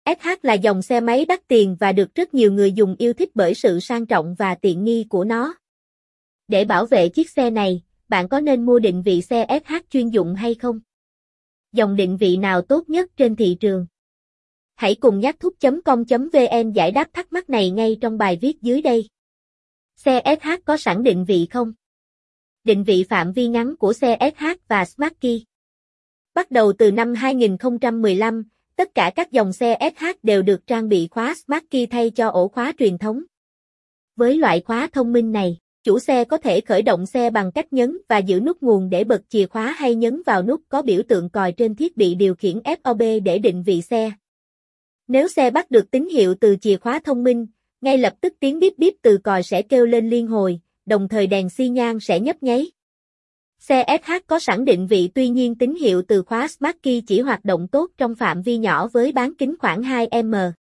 SH là dòng xe máy đắt tiền và được rất nhiều người dùng yêu thích bởi sự sang trọng và tiện nghi của nó. Để bảo vệ chiếc xe này, bạn có nên mua định vị xe SH chuyên dụng hay không? Dòng định vị nào tốt nhất trên thị trường? Hãy cùng nhacthúc.com.vn giải đáp thắc mắc này ngay trong bài viết dưới đây. Xe SH có sẵn định vị không? Định vị phạm vi ngắn của xe SH và Smart Key. Bắt đầu từ năm 2015, tất cả các dòng xe SH đều được trang bị khóa Smart Key thay cho ổ khóa truyền thống. Với loại khóa thông minh này, chủ xe có thể khởi động xe bằng cách nhấn và giữ nút nguồn để bật chìa khóa hay nhấn vào nút có biểu tượng còi trên thiết bị điều khiển FOB để định vị xe. Nếu xe bắt được tín hiệu từ chìa khóa thông minh, ngay lập tức tiếng bíp bíp từ còi sẽ kêu lên liên hồi, đồng thời đèn xi nhan sẽ nhấp nháy. Xe SH có sẵn định vị, tuy nhiên tín hiệu từ khóa Smart Key chỉ hoạt động tốt trong phạm vi nhỏ với bán kính khoảng 2 m.